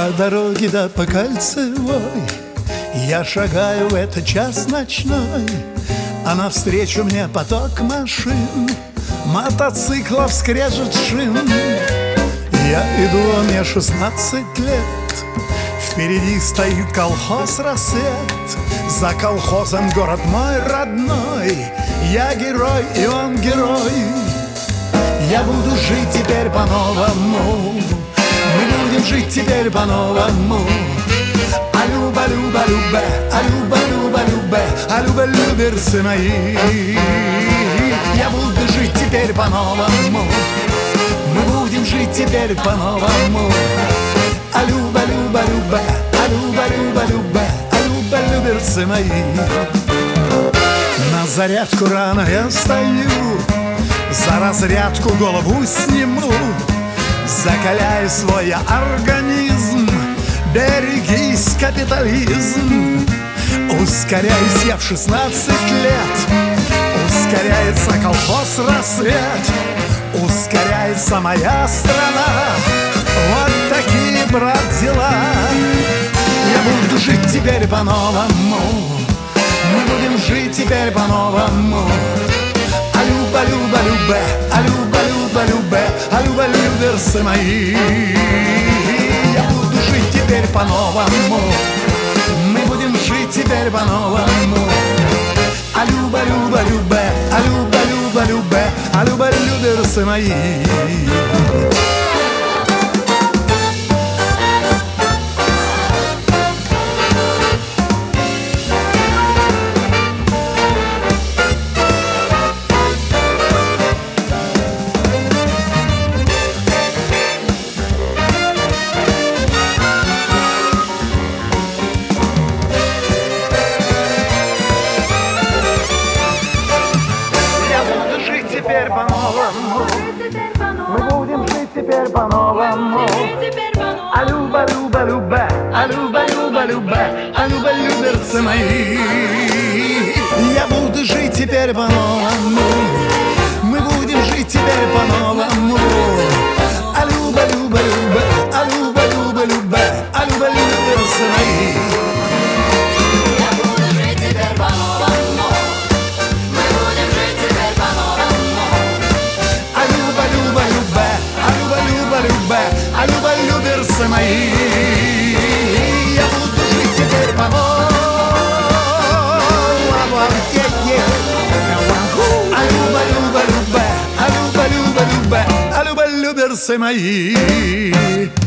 дороге да по Кольцевой я шагаю в этот час ночной, а навстречу мне поток машин, мотоциклов скрежет шин. Я иду, а мне 16 лет, впереди стоит колхоз «Рассвет». За колхозом город мой родной, я герой, и он герой. Я буду жить теперь по-новому, мы будем жить теперь по-новому. А люба, люба, любе, а люба, люба, любе, а люба, люберцы мои. Я буду жить теперь по-новому, мы будем жить теперь по-новому. А люба, люба, любе, а люба, люба, любе, а люба, люберцы мои. На зарядку рано я встаю, за разрядку голову сниму, закаляй свой организм, берегись, капитализм. Ускоряюсь я в 16 лет, ускоряется колхоз «Рассвет», ускоряется моя страна. Вот такие, брат, дела. Я буду жить теперь по-новому, мы будем жить теперь по-новому. А люба, люба, любе, а люба, люба, любе, а люба, люберцы мои. Я буду жить теперь по-новому, мы будем жить теперь по-новому. А люба, люба, любе, а люба, люба, любе, а люба, люберцы мои. Теперь по-новому, мы будем жить теперь по-новому. А люба, люба, любе, а люба, люба, любе, а люба, люберцы мои. Я буду жить теперь по-новому, мы будем жить теперь по-новому. А люба, люба, любе, а люба, люба, любе, а люба, люберцы мои. А люба, люберцы мои. Я буду жить теперь по-новому. А люба, люба, любе, а люба, люба, любе, а люба, люберцы мои.